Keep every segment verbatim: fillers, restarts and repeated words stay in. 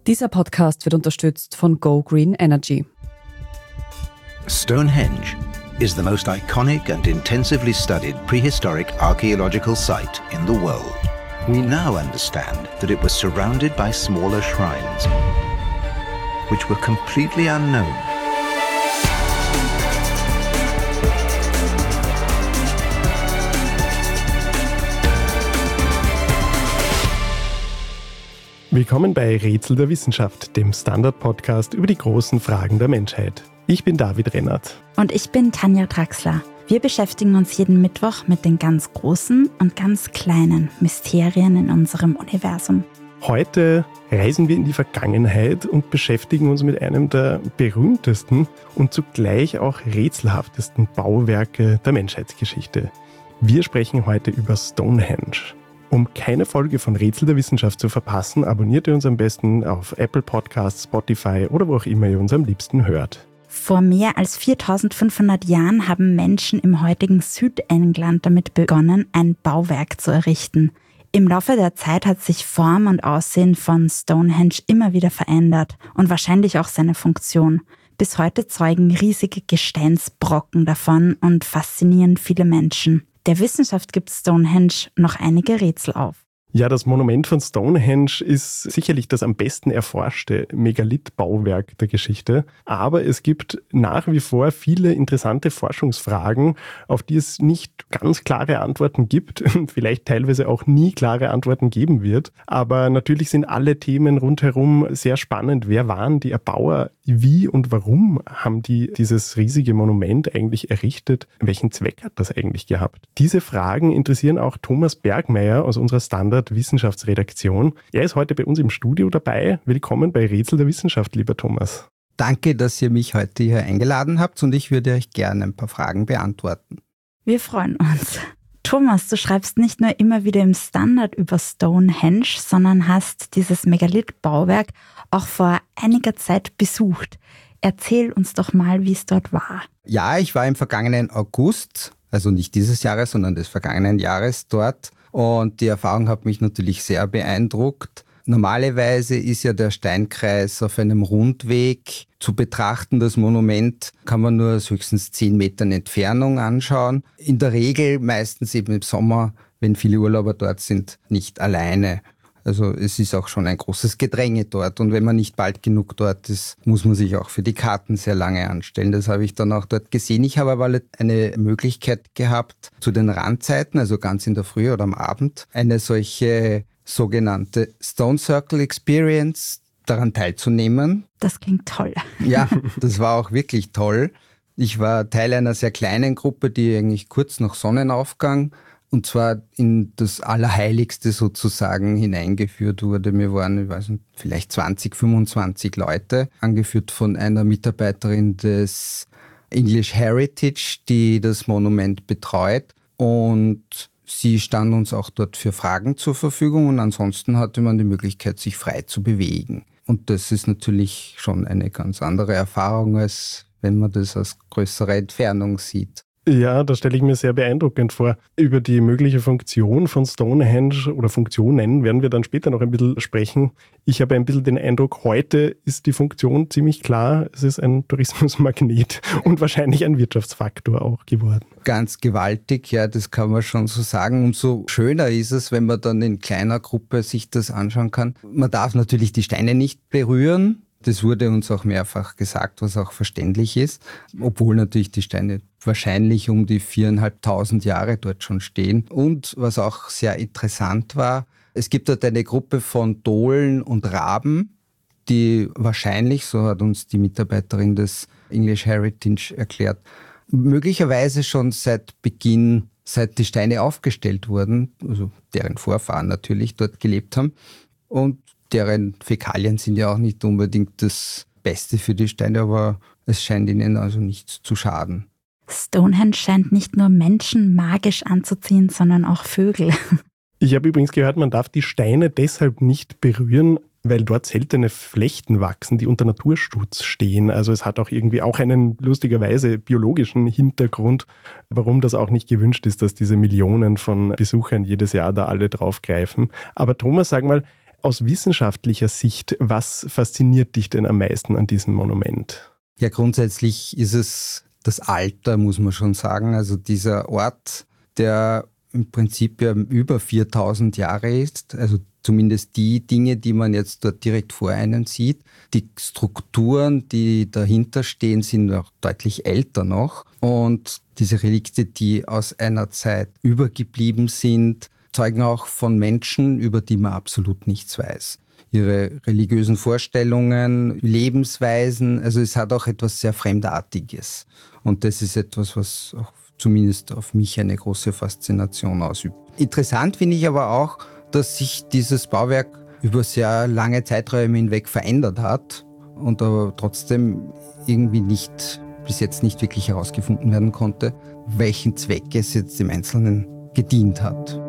Dieser Podcast wird unterstützt von Go Green Energy. Stonehenge is the most iconic and intensively studied prehistoric archaeological site in the world. We now understand that it was surrounded by smaller shrines, which were completely unknown. Willkommen bei Rätsel der Wissenschaft, dem Standard-Podcast über die großen Fragen der Menschheit. Ich bin David Rennert. Und ich bin Tanja Draxler. Wir beschäftigen uns jeden Mittwoch mit den ganz großen und ganz kleinen Mysterien in unserem Universum. Heute reisen wir in die Vergangenheit und beschäftigen uns mit einem der berühmtesten und zugleich auch rätselhaftesten Bauwerke der Menschheitsgeschichte. Wir sprechen heute über Stonehenge. Um keine Folge von Rätsel der Wissenschaft zu verpassen, abonniert ihr uns am besten auf Apple Podcasts, Spotify oder wo auch immer ihr uns am liebsten hört. Vor mehr als viertausendfünfhundert Jahren haben Menschen im heutigen Südengland damit begonnen, ein Bauwerk zu errichten. Im Laufe der Zeit hat sich Form und Aussehen von Stonehenge immer wieder verändert und wahrscheinlich auch seine Funktion. Bis heute zeugen riesige Gesteinsbrocken davon und faszinieren viele Menschen. Der Wissenschaft gibt Stonehenge noch einige Rätsel auf. Ja, das Monument von Stonehenge ist sicherlich das am besten erforschte Megalith-Bauwerk der Geschichte. Aber es gibt nach wie vor viele interessante Forschungsfragen, auf die es nicht ganz klare Antworten gibt und vielleicht teilweise auch nie klare Antworten geben wird. Aber natürlich sind alle Themen rundherum sehr spannend. Wer waren die Erbauer? Wie und warum haben die dieses riesige Monument eigentlich errichtet? Welchen Zweck hat das eigentlich gehabt? Diese Fragen interessieren auch Thomas Bergmeier aus unserer Standard-Wissenschaftsredaktion. Er ist heute bei uns im Studio dabei. Willkommen bei Rätsel der Wissenschaft, lieber Thomas. Danke, dass ihr mich heute hier eingeladen habt und ich würde euch gerne ein paar Fragen beantworten. Wir freuen uns. Thomas, du schreibst nicht nur immer wieder im Standard über Stonehenge, sondern hast dieses Megalith-Bauwerk auch vor einiger Zeit besucht. Erzähl uns doch mal, wie es dort war. Ja, ich war im vergangenen August, also nicht dieses Jahres, sondern des vergangenen Jahres dort. Und die Erfahrung hat mich natürlich sehr beeindruckt. Normalerweise ist ja der Steinkreis auf einem Rundweg zu betrachten. Das Monument kann man nur aus höchstens zehn Metern Entfernung anschauen. In der Regel, meistens eben im Sommer, wenn viele Urlauber dort sind, nicht alleine. Also es ist auch schon ein großes Gedränge dort. Und wenn man nicht bald genug dort ist, muss man sich auch für die Karten sehr lange anstellen. Das habe ich dann auch dort gesehen. Ich habe aber eine Möglichkeit gehabt, zu den Randzeiten, also ganz in der Früh oder am Abend, eine solche sogenannte Stone Circle Experience daran teilzunehmen. Das klingt toll. Ja, das war auch wirklich toll. Ich war Teil einer sehr kleinen Gruppe, die eigentlich kurz nach Sonnenaufgang und zwar in das Allerheiligste sozusagen hineingeführt wurde. Wir waren, ich weiß nicht, vielleicht zwanzig, fünfundzwanzig Leute, angeführt von einer Mitarbeiterin des English Heritage, die das Monument betreut, und sie stand uns auch dort für Fragen zur Verfügung und ansonsten hatte man die Möglichkeit, sich frei zu bewegen. Und das ist natürlich schon eine ganz andere Erfahrung, als wenn man das aus größerer Entfernung sieht. Ja, das stelle ich mir sehr beeindruckend vor. Über die mögliche Funktion von Stonehenge oder Funktionen werden wir dann später noch ein bisschen sprechen. Ich habe ein bisschen den Eindruck, heute ist die Funktion ziemlich klar. Es ist ein Tourismusmagnet und wahrscheinlich ein Wirtschaftsfaktor auch geworden. Ganz gewaltig, ja, das kann man schon so sagen. Umso schöner ist es, wenn man dann in kleiner Gruppe sich das anschauen kann. Man darf natürlich die Steine nicht berühren. Das wurde uns auch mehrfach gesagt, was auch verständlich ist, obwohl natürlich die Steine wahrscheinlich um die viereinhalbtausend Jahre dort schon stehen. Und was auch sehr interessant war, es gibt dort eine Gruppe von Dohlen und Raben, die wahrscheinlich, so hat uns die Mitarbeiterin des English Heritage erklärt, möglicherweise schon seit Beginn, seit die Steine aufgestellt wurden, also deren Vorfahren natürlich dort gelebt haben, und deren Fäkalien sind ja auch nicht unbedingt das Beste für die Steine, aber es scheint ihnen also nichts zu schaden. Stonehenge scheint nicht nur Menschen magisch anzuziehen, sondern auch Vögel. Ich habe übrigens gehört, man darf die Steine deshalb nicht berühren, weil dort seltene Flechten wachsen, die unter Naturschutz stehen. Also es hat auch irgendwie auch einen lustigerweise biologischen Hintergrund, warum das auch nicht gewünscht ist, dass diese Millionen von Besuchern jedes Jahr da alle draufgreifen. Aber Thomas, sag mal, Aus wissenschaftlicher Sicht, was fasziniert dich denn am meisten an diesem Monument? Ja, grundsätzlich ist es das Alter, muss man schon sagen. Also dieser Ort, der im Prinzip ja über viertausend Jahre ist, also zumindest die Dinge, die man jetzt dort direkt vor einem sieht. Die Strukturen, die dahinter stehen, sind auch deutlich älter noch. Und diese Relikte, die aus einer Zeit übergeblieben sind, zeugen auch von Menschen, über die man absolut nichts weiß. Ihre religiösen Vorstellungen, Lebensweisen, also es hat auch etwas sehr Fremdartiges. Und das ist etwas, was auch zumindest auf mich eine große Faszination ausübt. Interessant finde ich aber auch, dass sich dieses Bauwerk über sehr lange Zeiträume hinweg verändert hat und aber trotzdem irgendwie nicht, bis jetzt nicht wirklich herausgefunden werden konnte, welchen Zweck es jetzt im Einzelnen gedient hat.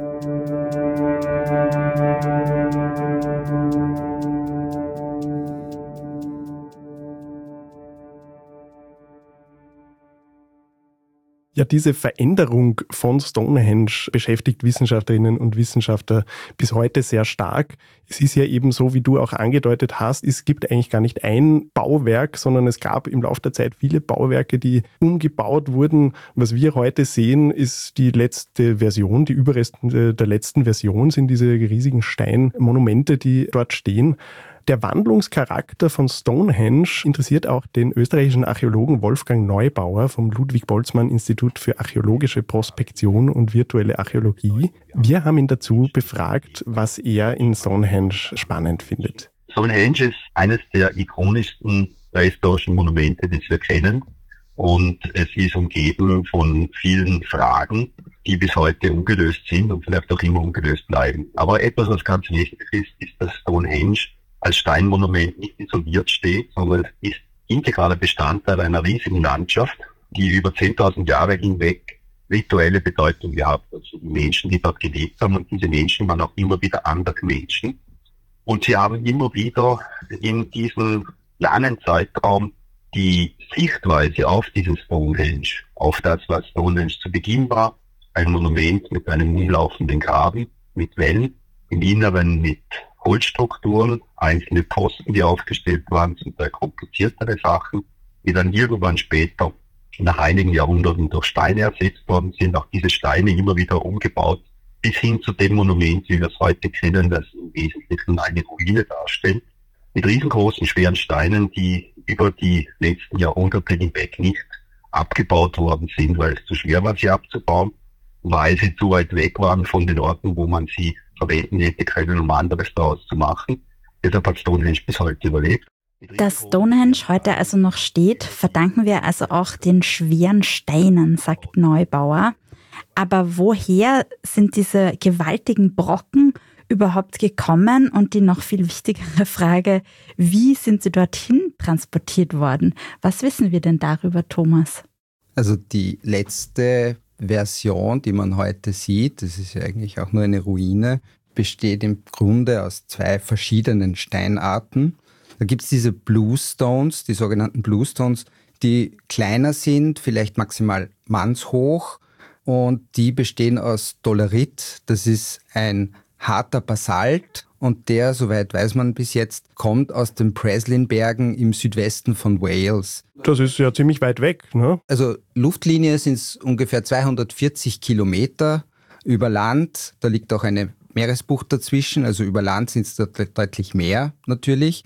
Ja, diese Veränderung von Stonehenge beschäftigt Wissenschaftlerinnen und Wissenschaftler bis heute sehr stark. Es ist ja eben so, wie du auch angedeutet hast, es gibt eigentlich gar nicht ein Bauwerk, sondern es gab im Laufe der Zeit viele Bauwerke, die umgebaut wurden. Was wir heute sehen, ist die letzte Version, die Überreste der letzten Version sind diese riesigen Steinmonumente, die dort stehen. Der Wandlungscharakter von Stonehenge interessiert auch den österreichischen Archäologen Wolfgang Neubauer vom Ludwig-Boltzmann-Institut für archäologische Prospektion und virtuelle Archäologie. Wir haben ihn dazu befragt, was er in Stonehenge spannend findet. Stonehenge ist eines der ikonischsten prähistorischen Monumente, das wir kennen. Und es ist umgeben von vielen Fragen, die bis heute ungelöst sind und vielleicht auch immer ungelöst bleiben. Aber etwas, was ganz wichtig ist, ist, dass Stonehenge als Steinmonument nicht isoliert steht, sondern es ist integraler Bestandteil einer riesigen Landschaft, die über zehntausend Jahre hinweg rituelle Bedeutung gehabt hat. Also die Menschen, die dort gelebt haben, und diese Menschen waren auch immer wieder andere Menschen. Und sie haben immer wieder in diesem langen Zeitraum die Sichtweise auf dieses Stonehenge, auf das, was Stonehenge zu Beginn war, ein Monument mit einem umlaufenden Graben, mit Wellen, im Inneren mit Holzstrukturen, einzelne Posten, die aufgestellt waren, zum Teil kompliziertere Sachen, die dann irgendwann später nach einigen Jahrhunderten durch Steine ersetzt worden sind. Auch diese Steine immer wieder umgebaut, bis hin zu dem Monument, wie wir es heute kennen, das im Wesentlichen eine Ruine darstellt, mit riesengroßen, schweren Steinen, die über die letzten Jahrhunderte hinweg nicht abgebaut worden sind, weil es zu schwer war, sie abzubauen, weil sie zu weit weg waren von den Orten, wo man sie verwenden hätte können, um anderes daraus zu machen. Deshalb hat Stonehenge bis heute überlebt. Dass Stonehenge heute also noch steht, verdanken wir also auch den schweren Steinen, sagt Neubauer. Aber woher sind diese gewaltigen Brocken überhaupt gekommen? Und die noch viel wichtigere Frage, wie sind sie dorthin transportiert worden? Was wissen wir denn darüber, Thomas? Also die letzte Version, die man heute sieht, das ist ja eigentlich auch nur eine Ruine, besteht im Grunde aus zwei verschiedenen Steinarten. Da gibt es diese Bluestones, die sogenannten Bluestones, die kleiner sind, vielleicht maximal mannshoch, und die bestehen aus Dolerit. Das ist ein harter Basalt und der, soweit weiß man bis jetzt, kommt aus den Breslin-Bergen im Südwesten von Wales. Das ist ja ziemlich weit weg, ne? Also Luftlinie sind es ungefähr zweihundertvierzig Kilometer über Land. Da liegt auch eine Meeresbucht dazwischen, also über Land sind es deutlich mehr natürlich.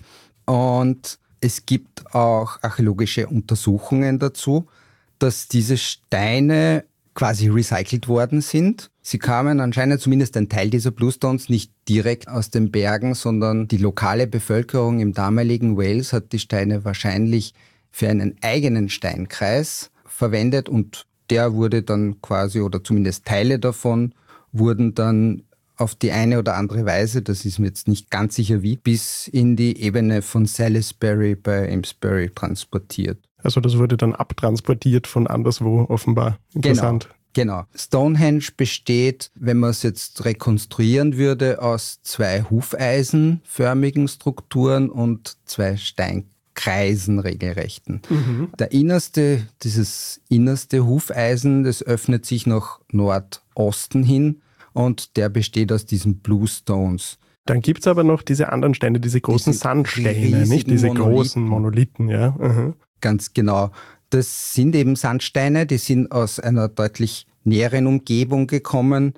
Und es gibt auch archäologische Untersuchungen dazu, dass diese Steine quasi recycelt worden sind. Sie kamen anscheinend, zumindest ein Teil dieser Bluestones, nicht direkt aus den Bergen, sondern die lokale Bevölkerung im damaligen Wales hat die Steine wahrscheinlich für einen eigenen Steinkreis verwendet und der wurde dann quasi, oder zumindest Teile davon, wurden dann auf die eine oder andere Weise, das ist mir jetzt nicht ganz sicher wie, bis in die Ebene von Salisbury bei Amesbury transportiert. Also das wurde dann abtransportiert von anderswo offenbar. Interessant. Genau. Genau. Stonehenge besteht, wenn man es jetzt rekonstruieren würde, aus zwei hufeisenförmigen Strukturen und zwei Steinkreisen regelrechten. Mhm. Der innerste, dieses innerste Hufeisen, das öffnet sich nach Nordosten hin und der besteht aus diesen Bluestones. Dann gibt es aber noch diese anderen Steine, diese großen diese Sandsteine, nicht? Diese Monolithen. großen Monolithen, ja. Aha. Ganz genau. Das sind eben Sandsteine, die sind aus einer deutlich näheren Umgebung gekommen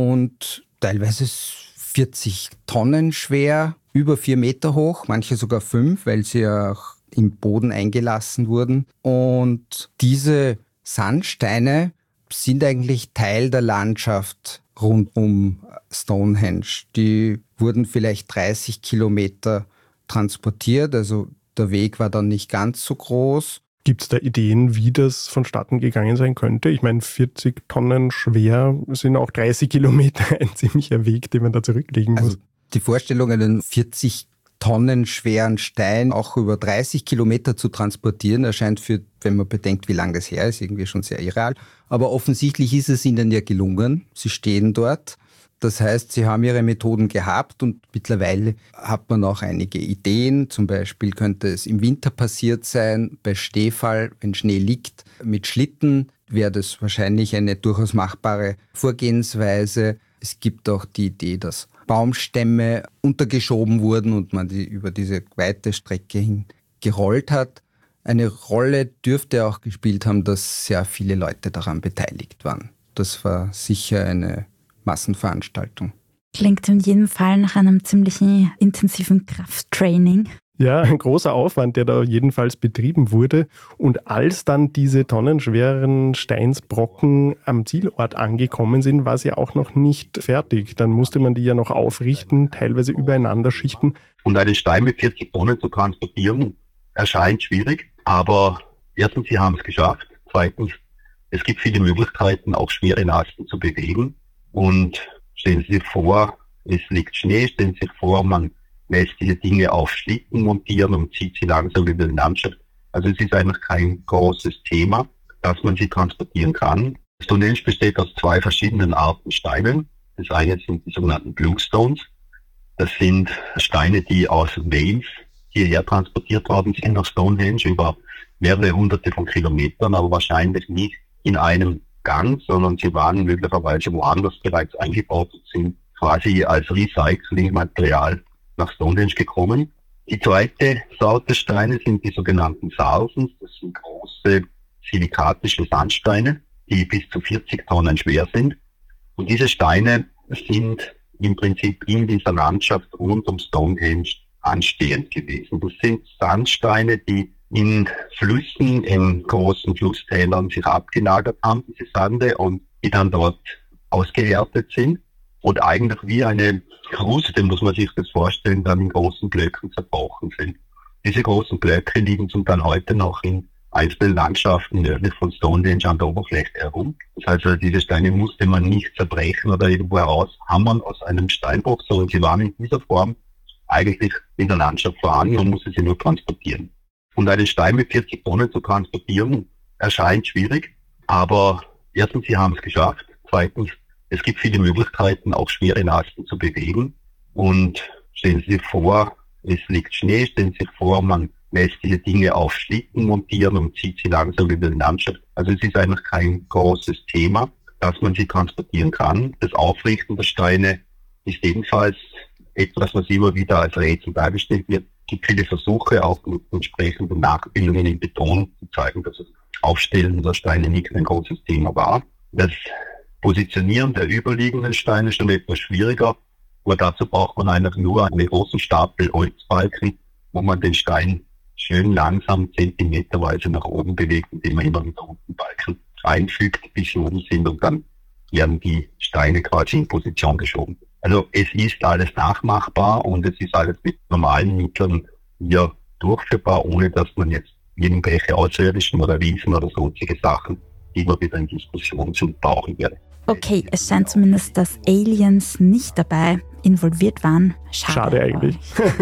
und teilweise vierzig Tonnen schwer, über vier Meter hoch, manche sogar fünf, weil sie ja auch im Boden eingelassen wurden. Und diese Sandsteine sind eigentlich Teil der Landschaft rund um Stonehenge. Die wurden vielleicht dreißig Kilometer transportiert, also der Weg war dann nicht ganz so groß. Gibt es da Ideen, wie das vonstatten gegangen sein könnte? Ich meine, vierzig Tonnen schwer sind auch dreißig Kilometer ein ziemlicher Weg, den man da zurücklegen muss. Also die Vorstellung, einen vierzig Tonnen schweren Stein auch über dreißig Kilometer zu transportieren, erscheint für, wenn man bedenkt, wie lange das her ist, irgendwie schon sehr irreal. Aber offensichtlich ist es ihnen ja gelungen. Sie stehen dort. Das heißt, sie haben ihre Methoden gehabt und mittlerweile hat man auch einige Ideen. Zum Beispiel könnte es im Winter passiert sein, bei Schneefall, wenn Schnee liegt, mit Schlitten wäre das wahrscheinlich eine durchaus machbare Vorgehensweise. Es gibt auch die Idee, dass Baumstämme untergeschoben wurden und man die über diese weite Strecke hin gerollt hat. Eine Rolle dürfte auch gespielt haben, dass sehr viele Leute daran beteiligt waren. Das war sicher eine Massenveranstaltung. Klingt in jedem Fall nach einem ziemlichen intensiven Krafttraining. Ja, ein großer Aufwand, der da jedenfalls betrieben wurde. Und als dann diese tonnenschweren Steinsbrocken am Zielort angekommen sind, war sie auch noch nicht fertig. Dann musste man die ja noch aufrichten, teilweise übereinander schichten. Und einen Stein mit vierzig Tonnen zu transportieren, erscheint schwierig. Aber erstens, sie haben es geschafft. Zweitens, es gibt viele Möglichkeiten, auch schwere Lasten zu bewegen. Und stellen Sie sich vor, es liegt Schnee, stellen Sie sich vor, man lässt diese Dinge auf Schlitten montieren und zieht sie langsam über die Landschaft. Also es ist eigentlich kein großes Thema, dass man sie transportieren kann. Stonehenge besteht aus zwei verschiedenen Arten Steinen. Das eine sind die sogenannten Bluestones. Das sind Steine, die aus Wales hierher transportiert worden sind nach Stonehenge über mehrere hunderte von Kilometern, aber wahrscheinlich nicht in einem Gang, sondern sie waren möglicherweise woanders bereits eingebaut und sind quasi als Recyclingmaterial nach Stonehenge gekommen. Die zweite Sorte Steine sind die sogenannten Sarsens. Das sind große silikatische Sandsteine, die bis zu vierzig Tonnen schwer sind. Und diese Steine sind im Prinzip in dieser Landschaft rund um Stonehenge anstehend gewesen. Das sind Sandsteine, die in Flüssen, in großen Flusstälern sich abgelagert haben, diese Sande, und die dann dort ausgehärtet sind und eigentlich wie eine Kruste, muss man sich das vorstellen, dann in großen Blöcken zerbrochen sind. Diese großen Blöcke liegen zum Teil heute noch in einzelnen Landschaften nördlich von Stonehenge an der Oberfläche herum. Das heißt, also, diese Steine musste man nicht zerbrechen oder irgendwo heraushammern aus einem Steinbruch, sondern sie waren in dieser Form eigentlich in der Landschaft vorhanden, man musste sie nur transportieren. Und einen Stein mit vierzig Tonnen zu transportieren, erscheint schwierig, aber erstens, sie haben es geschafft. Zweitens, es gibt viele Möglichkeiten, auch schwere Lasten zu bewegen. Und stellen Sie sich vor, es liegt Schnee, stellen Sie sich vor, man lässt diese Dinge auf Schlitten montieren und zieht sie langsam über die Landschaft. Also es ist eigentlich kein großes Thema, dass man sie transportieren kann. Das Aufrichten der Steine ist ebenfalls etwas, was immer wieder als Rätsel dargestellt wird. Es gibt viele Versuche, auch mit entsprechenden Nachbildungen in Beton zu zeigen, dass das Aufstellen der Steine nicht ein großes Thema war. Das Positionieren der überliegenden Steine ist schon etwas schwieriger, aber dazu braucht man eigentlich nur einen großen Stapel Holzbalken, wo man den Stein schön langsam zentimeterweise nach oben bewegt, indem man immer wieder unten Balken einfügt, bis sie oben sind, und dann werden die Steine quasi in Position geschoben. Also es ist alles nachmachbar und es ist alles mit normalen Mitteln hier durchführbar, ohne dass man jetzt irgendwelche außerirdischen oder Riesen oder sonstige Sachen immer wieder in Diskussion zu brauchen werde. Okay, es scheint zumindest, dass Aliens nicht dabei involviert waren. Schade, Schade eigentlich.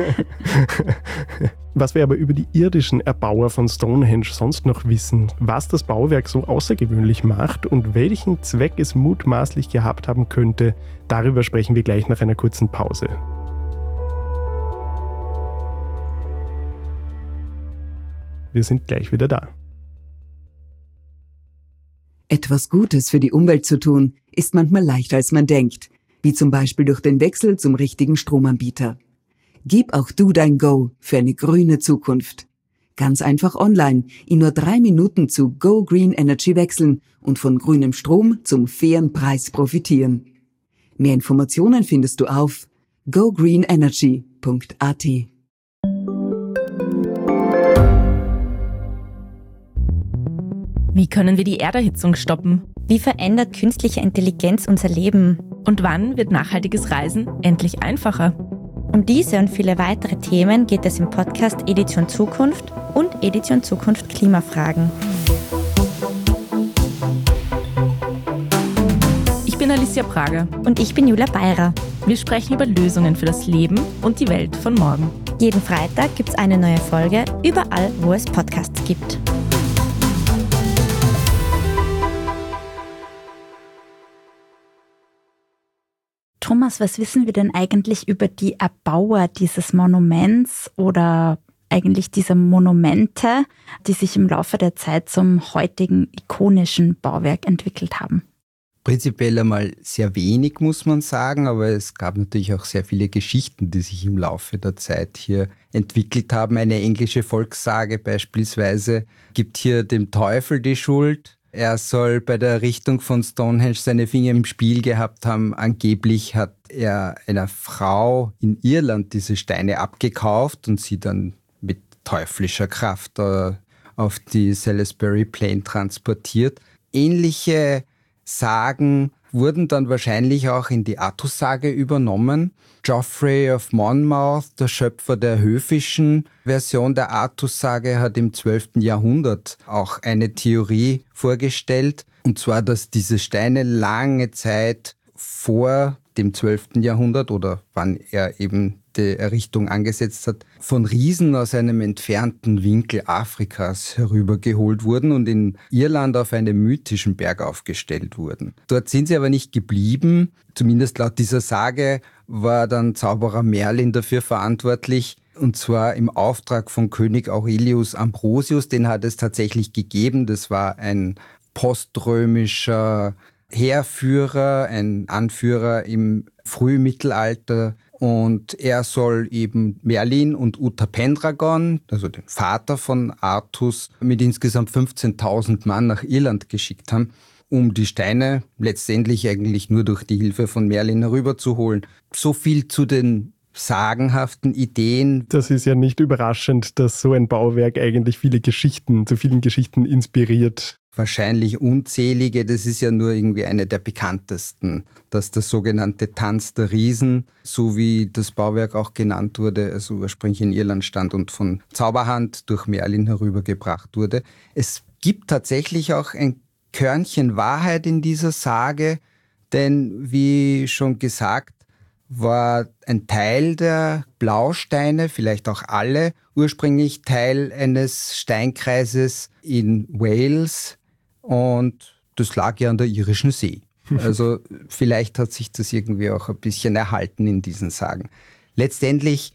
Was wir aber über die irdischen Erbauer von Stonehenge sonst noch wissen, was das Bauwerk so außergewöhnlich macht und welchen Zweck es mutmaßlich gehabt haben könnte, darüber sprechen wir gleich nach einer kurzen Pause. Wir sind gleich wieder da. Etwas Gutes für die Umwelt zu tun, ist manchmal leichter als man denkt. wie zum Beispiel durch den Wechsel zum richtigen Stromanbieter. Gib auch du dein Go für eine grüne Zukunft. Ganz einfach online in nur drei Minuten zu Go Green Energy wechseln und von grünem Strom zum fairen Preis profitieren. Mehr Informationen findest du auf go green energy punkt a t. Wie können wir die Erderhitzung stoppen? Wie verändert künstliche Intelligenz unser Leben? Und wann wird nachhaltiges Reisen endlich einfacher? Um diese und viele weitere Themen geht es im Podcast Edition Zukunft und Edition Zukunft Klimafragen. Ich bin Alicia Prager. Und ich bin Julia Beirer. Wir sprechen über Lösungen für das Leben und die Welt von morgen. Jeden Freitag gibt es eine neue Folge, überall, wo es Podcasts gibt. Thomas, was wissen wir denn eigentlich über die Erbauer dieses Monuments oder eigentlich dieser Monumente, die sich im Laufe der Zeit zum heutigen ikonischen Bauwerk entwickelt haben? Prinzipiell einmal sehr wenig, muss man sagen, aber es gab natürlich auch sehr viele Geschichten, die sich im Laufe der Zeit hier entwickelt haben. Eine englische Volkssage beispielsweise gibt hier dem Teufel die Schuld. Er soll bei der Errichtung von Stonehenge seine Finger im Spiel gehabt haben. Angeblich hat er einer Frau in Irland diese Steine abgekauft und sie dann mit teuflischer Kraft auf die Salisbury Plain transportiert. Ähnliche Sagen wurden dann wahrscheinlich auch in die Artus-Sage übernommen. Geoffrey of Monmouth, der Schöpfer der höfischen Version der Artus-Sage, hat im zwölften Jahrhundert auch eine Theorie vorgestellt. Und zwar, dass diese Steine lange Zeit vor dem zwölften Jahrhundert oder wann er eben die Errichtung angesetzt hat, von Riesen aus einem entfernten Winkel Afrikas herübergeholt wurden und in Irland auf einem mythischen Berg aufgestellt wurden. Dort sind sie aber nicht geblieben. Zumindest laut dieser Sage war dann Zauberer Merlin dafür verantwortlich, und zwar im Auftrag von König Aurelius Ambrosius. Den hat es tatsächlich gegeben. Das war ein poströmischer Heerführer, ein Anführer im Frühmittelalter. Und er soll eben Merlin und Uther-Pendragon, also den Vater von Artus, mit insgesamt fünfzehntausend Mann nach Irland geschickt haben, um die Steine letztendlich eigentlich nur durch die Hilfe von Merlin herüberzuholen. So viel zu den sagenhaften Ideen. Das ist ja nicht überraschend, dass so ein Bauwerk eigentlich viele Geschichten, zu vielen Geschichten inspiriert. Wahrscheinlich unzählige, das ist ja nur irgendwie eine der bekanntesten, dass der sogenannte Tanz der Riesen, so wie das Bauwerk auch genannt wurde, also ursprünglich in Irland stand und von Zauberhand durch Merlin herübergebracht wurde. Es gibt tatsächlich auch ein Körnchen Wahrheit in dieser Sage, denn wie schon gesagt, war ein Teil der Blausteine, vielleicht auch alle, ursprünglich Teil eines Steinkreises in Wales. Und das lag ja an der Irischen See. Also vielleicht hat sich das irgendwie auch ein bisschen erhalten in diesen Sagen. Letztendlich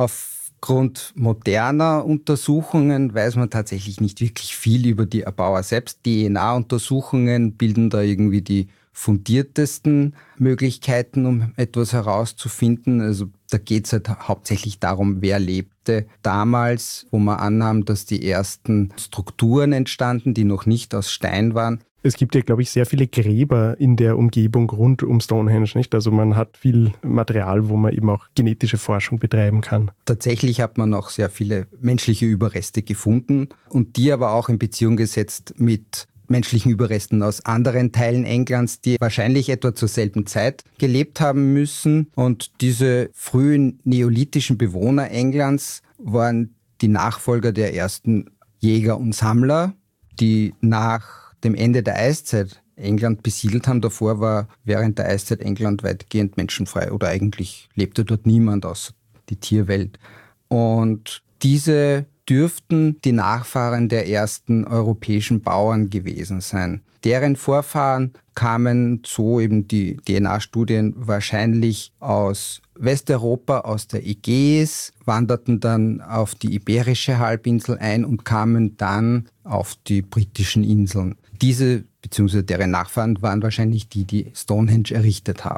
aufgrund moderner Untersuchungen weiß man tatsächlich nicht wirklich viel über die Erbauer selbst. D N A-Untersuchungen bilden da irgendwie die fundiertesten Möglichkeiten, um etwas herauszufinden. Also da geht es halt hauptsächlich darum, wer lebte damals, wo man annahm, dass die ersten Strukturen entstanden, die noch nicht aus Stein waren. Es gibt ja, glaube ich, sehr viele Gräber in der Umgebung rund um Stonehenge, nicht? Also man hat viel Material, wo man eben auch genetische Forschung betreiben kann. Tatsächlich hat man auch sehr viele menschliche Überreste gefunden und die aber auch in Beziehung gesetzt mit menschlichen Überresten aus anderen Teilen Englands, die wahrscheinlich etwa zur selben Zeit gelebt haben müssen. Und diese frühen neolithischen Bewohner Englands waren die Nachfolger der ersten Jäger und Sammler, die nach dem Ende der Eiszeit England besiedelt haben. Davor war während der Eiszeit England weitgehend menschenfrei oder eigentlich lebte dort niemand außer die Tierwelt. Und diese dürften die Nachfahren der ersten europäischen Bauern gewesen sein. Deren Vorfahren kamen, so eben die D N A-Studien, wahrscheinlich aus Westeuropa, aus der Ägäis, wanderten dann auf die Iberische Halbinsel ein und kamen dann auf die britischen Inseln. Diese bzw. deren Nachfahren waren wahrscheinlich die, die Stonehenge errichtet haben.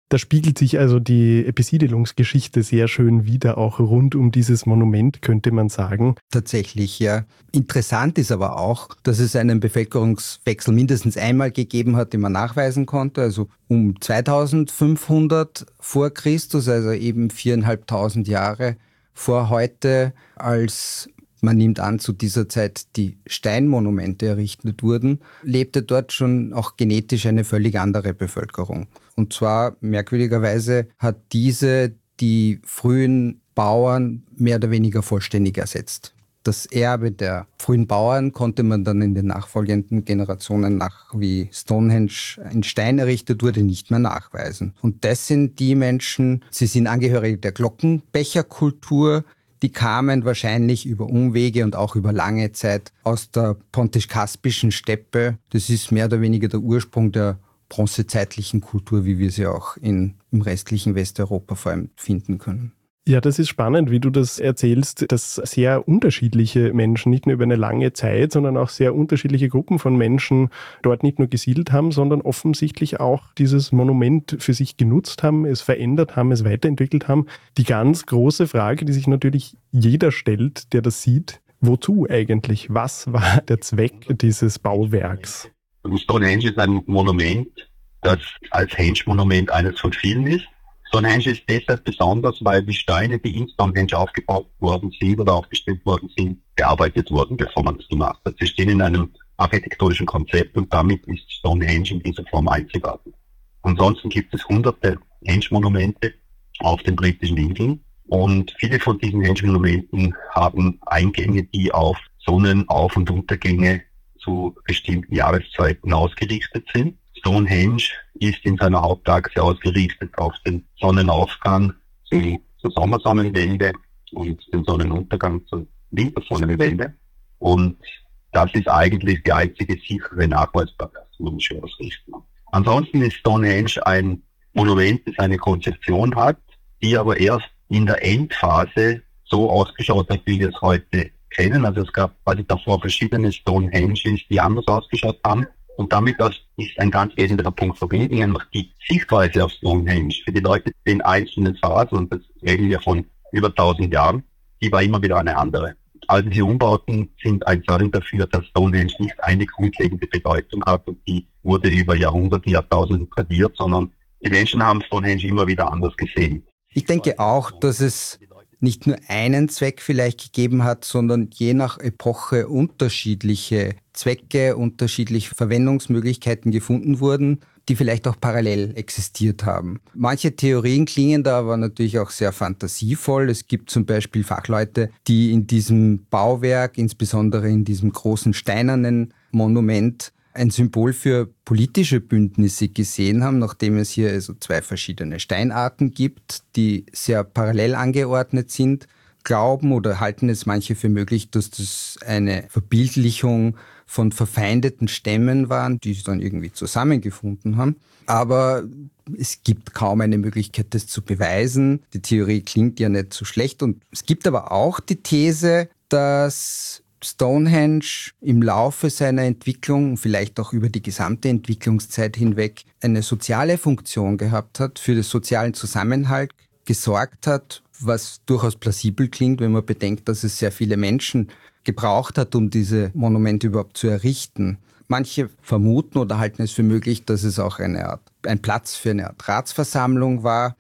Da spiegelt sich also die Besiedelungsgeschichte sehr schön wider, auch rund um dieses Monument, könnte man sagen. Tatsächlich, ja. Interessant ist aber auch, dass es einen Bevölkerungswechsel mindestens einmal gegeben hat, den man nachweisen konnte. Also um zweitausendfünfhundert vor Christus, also eben viereinhalbtausend Jahre vor heute, als man nimmt an, zu dieser Zeit die Steinmonumente errichtet wurden, lebte dort schon auch genetisch eine völlig andere Bevölkerung. Und zwar, merkwürdigerweise, hat diese die frühen Bauern mehr oder weniger vollständig ersetzt. Das Erbe der frühen Bauern konnte man dann in den nachfolgenden Generationen, nach wie Stonehenge in Stein errichtet wurde, nicht mehr nachweisen. Und das sind die Menschen, sie sind Angehörige der Glockenbecherkultur, die kamen wahrscheinlich über Umwege und auch über lange Zeit aus der pontisch-kaspischen Steppe. Das ist mehr oder weniger der Ursprung der bronzezeitlichen Kultur, wie wir sie auch in, im restlichen Westeuropa vor allem finden können. Ja, das ist spannend, wie du das erzählst, dass sehr unterschiedliche Menschen nicht nur über eine lange Zeit, sondern auch sehr unterschiedliche Gruppen von Menschen dort nicht nur gesiedelt haben, sondern offensichtlich auch dieses Monument für sich genutzt haben, es verändert haben, es weiterentwickelt haben. Die ganz große Frage, die sich natürlich jeder stellt, der das sieht, wozu eigentlich? Was war der Zweck dieses Bauwerks? Stonehenge ist ein Monument, das als Henge-Monument eines von vielen ist. Stonehenge ist deshalb besonders, weil die Steine, die in Stonehenge aufgebaut worden sind oder aufgestellt worden sind, bearbeitet wurden, bevor man das gemacht hat. Sie stehen in einem architektonischen Konzept und damit ist Stonehenge in dieser Form einzigartig. Ansonsten gibt es hunderte Henge-Monumente auf den britischen Inseln und viele von diesen Henge-Monumenten haben Eingänge, die auf Sonnenauf- und Untergänge zu bestimmten Jahreszeiten ausgerichtet sind. Stonehenge ist in seiner Hauptachse ausgerichtet auf den Sonnenaufgang zur Sommersonnenwende und den Sonnenuntergang zur Wintersonnenwende. Und das ist eigentlich die einzige sichere nachweisbare astronomische Ausrichtung. Ansonsten ist Stonehenge ein Monument, das eine Konzeption hat, die aber erst in der Endphase so ausgeschaut hat, wie wir es heute kennen. Also es gab quasi davor verschiedene Stonehenges, die anders ausgeschaut haben. Und damit das ist ein ganz wesentlicher Punkt verbunden, nämlich die Sichtweise auf Stonehenge für die Leute in einzelnen Phasen, und das reden wir von über tausend Jahren, die war immer wieder eine andere. All diese Umbauten sind ein Zeichen dafür, dass Stonehenge nicht eine grundlegende Bedeutung hat und die wurde über Jahrhunderte, Jahrtausende tradiert, sondern die Menschen haben Stonehenge immer wieder anders gesehen. Ich denke auch, dass es nicht nur einen Zweck vielleicht gegeben hat, sondern je nach Epoche unterschiedliche Zwecke, unterschiedliche Verwendungsmöglichkeiten gefunden wurden, die vielleicht auch parallel existiert haben. Manche Theorien klingen da aber natürlich auch sehr fantasievoll. Es gibt zum Beispiel Fachleute, die in diesem Bauwerk, insbesondere in diesem großen steinernen Monument, ein Symbol für politische Bündnisse gesehen haben, nachdem es hier also zwei verschiedene Steinarten gibt, die sehr parallel angeordnet sind, glauben oder halten es manche für möglich, dass das eine Verbildlichung von verfeindeten Stämmen waren, die sich dann irgendwie zusammengefunden haben. Aber es gibt kaum eine Möglichkeit, das zu beweisen. Die Theorie klingt ja nicht so schlecht. Und es gibt aber auch die These, dass Stonehenge im Laufe seiner Entwicklung, vielleicht auch über die gesamte Entwicklungszeit hinweg, eine soziale Funktion gehabt hat, für den sozialen Zusammenhalt gesorgt hat, was durchaus plausibel klingt, wenn man bedenkt, dass es sehr viele Menschen gebraucht hat, um diese Monumente überhaupt zu errichten. Manche vermuten oder halten es für möglich, dass es auch eine Art, ein Platz für eine Art Ratsversammlung war.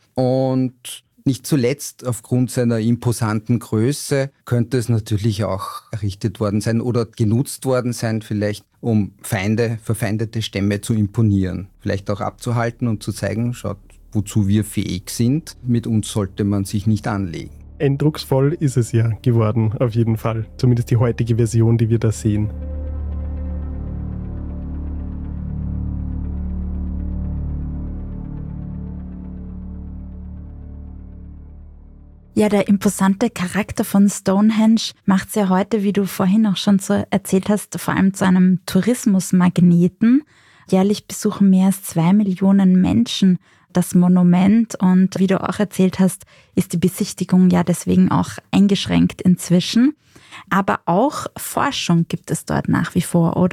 Und nicht zuletzt aufgrund seiner imposanten Größe könnte es natürlich auch errichtet worden sein oder genutzt worden sein, vielleicht um Feinde, verfeindete Stämme zu imponieren. Vielleicht auch abzuhalten und zu zeigen, schaut, wozu wir fähig sind. Mit uns sollte man sich nicht anlegen. Eindrucksvoll ist es ja geworden, auf jeden Fall. Zumindest die heutige Version, die wir da sehen. Ja, der imposante Charakter von Stonehenge macht es ja heute, wie du vorhin auch schon so erzählt hast, vor allem zu einem Tourismusmagneten. Jährlich besuchen mehr als zwei Millionen Menschen das Monument und wie du auch erzählt hast, ist die Besichtigung ja deswegen auch eingeschränkt inzwischen. Aber auch Forschung gibt es dort nach wie vor, oder?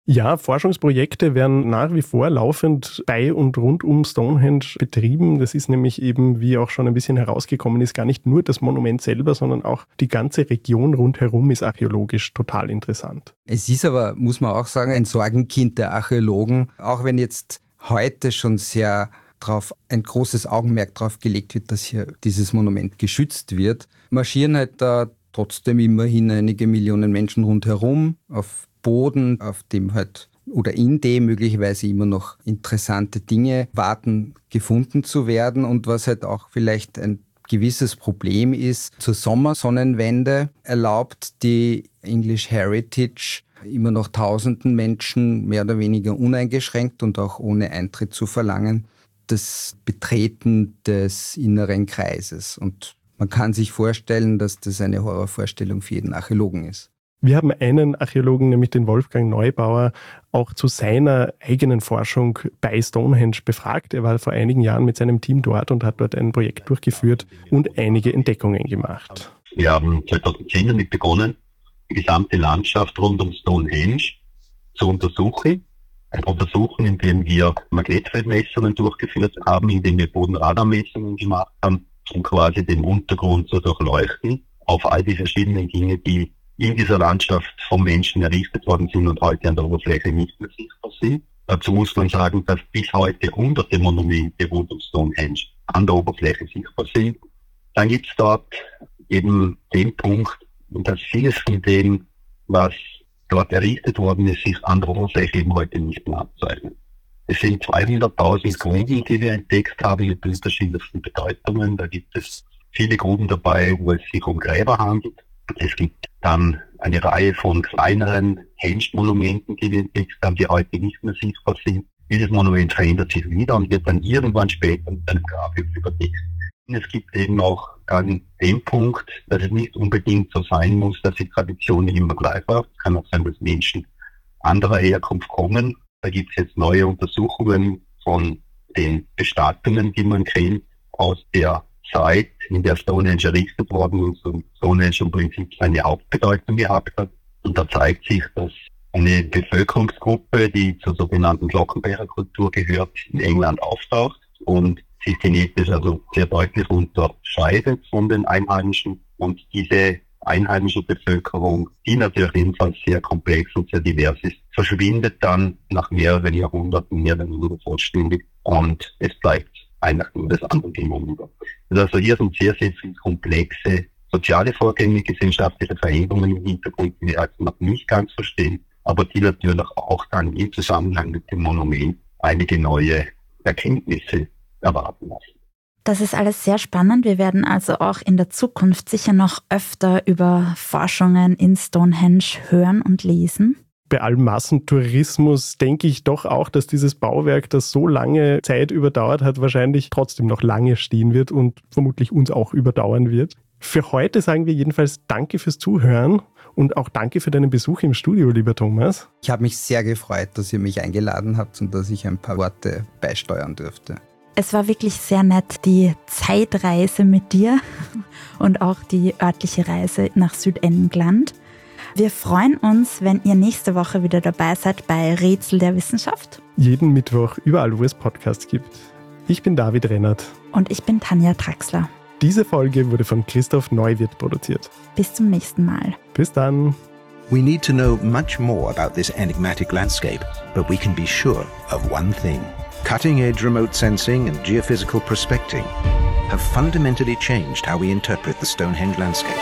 Ja, Forschungsprojekte werden nach wie vor laufend bei und rund um Stonehenge betrieben. Das ist nämlich eben, wie auch schon ein bisschen herausgekommen ist, gar nicht nur das Monument selber, sondern auch die ganze Region rundherum ist archäologisch total interessant. Es ist aber, muss man auch sagen, ein Sorgenkind der Archäologen, auch wenn jetzt heute schon sehr drauf ein großes Augenmerk drauf gelegt wird, dass hier dieses Monument geschützt wird, marschieren halt da trotzdem immerhin einige Millionen Menschen rundherum auf Boden, auf dem halt oder in dem möglicherweise immer noch interessante Dinge warten, gefunden zu werden. Und was halt auch vielleicht ein gewisses Problem ist, zur Sommersonnenwende erlaubt die English Heritage immer noch tausenden Menschen mehr oder weniger uneingeschränkt und auch ohne Eintritt zu verlangen, das Betreten des inneren Kreises. Und man kann sich vorstellen, dass das eine Horrorvorstellung für jeden Archäologen ist. Wir haben einen Archäologen, nämlich den Wolfgang Neubauer, auch zu seiner eigenen Forschung bei Stonehenge befragt. Er war vor einigen Jahren mit seinem Team dort und hat dort ein Projekt durchgeführt und einige Entdeckungen gemacht. Wir haben zweitausendzehn damit begonnen, die gesamte Landschaft rund um Stonehenge zu untersuchen. Ein Untersuchen, in dem wir Magnetfeldmessungen durchgeführt haben, in dem wir Bodenradarmessungen gemacht haben, um quasi den Untergrund zu durchleuchten auf all die verschiedenen Dinge, die in dieser Landschaft vom Menschen errichtet worden sind und heute an der Oberfläche nicht mehr sichtbar sind. Dazu muss man sagen, dass bis heute hunderte Monumente rund um Stonehenge an der Oberfläche sichtbar sind. Dann gibt es dort eben den Punkt, dass vieles von dem, was dort errichtet worden ist, sich an der Oberfläche eben heute nicht mehr abzeichnet. Es sind zweihunderttausend Gruben, die wir entdeckt haben mit unterschiedlichsten Bedeutungen. Da gibt es viele Gruben dabei, wo es sich um Gräber handelt. Es gibt dann eine Reihe von kleineren Henge-Monumenten, die wir entdeckt haben, die heute nicht mehr sichtbar sind. Dieses Monument verändert sich wieder und wird dann irgendwann später mit einem Grabhügel überdeckt. Es gibt eben auch dann den Punkt, dass es nicht unbedingt so sein muss, dass die Tradition immer gleich war. Es kann auch sein, dass Menschen anderer Herkunft kommen. Da gibt es jetzt neue Untersuchungen von den Bestattungen, die man kennt, aus der Zeit, in der Stonehenge errichtet worden ist und Stonehenge im Prinzip seine Hauptbedeutung gehabt hat. Und da zeigt sich, dass eine Bevölkerungsgruppe, die zur sogenannten Glockenbecherkultur gehört, in England auftaucht und sich genetisch also sehr deutlich unterscheidet von den Einheimischen. Und diese einheimische Bevölkerung, die natürlich ebenfalls sehr komplex und sehr divers ist, verschwindet dann nach mehreren Jahrhunderten mehr oder weniger vollständig und es bleibt einfach nur das andere gegenüber. Also hier sind sehr, sehr viele komplexe soziale Vorgänge, gesellschaftliche Veränderungen im Hintergrund, die wir also noch nicht ganz verstehen, aber die natürlich auch dann im Zusammenhang mit dem Monument einige neue Erkenntnisse erwarten lassen. Das ist alles sehr spannend. Wir werden also auch in der Zukunft sicher noch öfter über Forschungen in Stonehenge hören und lesen. Bei allem Massentourismus denke ich doch auch, dass dieses Bauwerk, das so lange Zeit überdauert hat, wahrscheinlich trotzdem noch lange stehen wird und vermutlich uns auch überdauern wird. Für heute sagen wir jedenfalls Danke fürs Zuhören und auch danke für deinen Besuch im Studio, lieber Thomas. Ich habe mich sehr gefreut, dass ihr mich eingeladen habt und dass ich ein paar Worte beisteuern durfte. Es war wirklich sehr nett, die Zeitreise mit dir und auch die örtliche Reise nach Südengland. Wir freuen uns, wenn ihr nächste Woche wieder dabei seid bei Rätsel der Wissenschaft. Jeden Mittwoch, überall, wo es Podcasts gibt. Ich bin David Rennert. Und ich bin Tanja Traxler. Diese Folge wurde von Christoph Neuwirth produziert. Bis zum nächsten Mal. Bis dann. We need to know much more about this enigmatic landscape, but we can be sure of one thing. Cutting-edge remote sensing and geophysical prospecting have fundamentally changed how we interpret the Stonehenge landscape.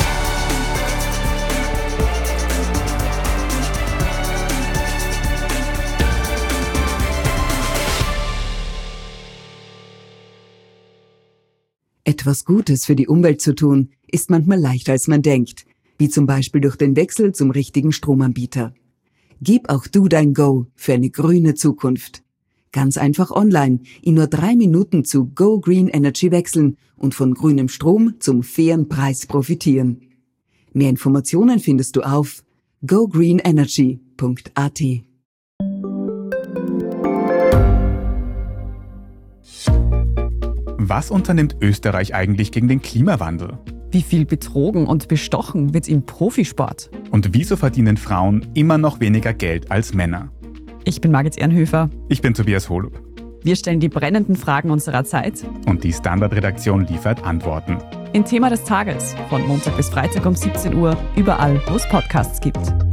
Etwas Gutes für die Umwelt zu tun, ist manchmal leichter als man denkt, wie zum Beispiel durch den Wechsel zum richtigen Stromanbieter. Gib auch du dein Go für eine grüne Zukunft. Ganz einfach online, in nur drei Minuten zu Go Green Energy wechseln und von grünem Strom zum fairen Preis profitieren. Mehr Informationen findest du auf go green energy punkt a t. Was unternimmt Österreich eigentlich gegen den Klimawandel? Wie viel betrogen und bestochen wird im Profisport? Und wieso verdienen Frauen immer noch weniger Geld als Männer? Ich bin Margit Ehrenhöfer. Ich bin Tobias Holub. Wir stellen die brennenden Fragen unserer Zeit. Und die Standardredaktion liefert Antworten. In Thema des Tages von Montag bis Freitag um siebzehn Uhr, überall, wo es Podcasts gibt.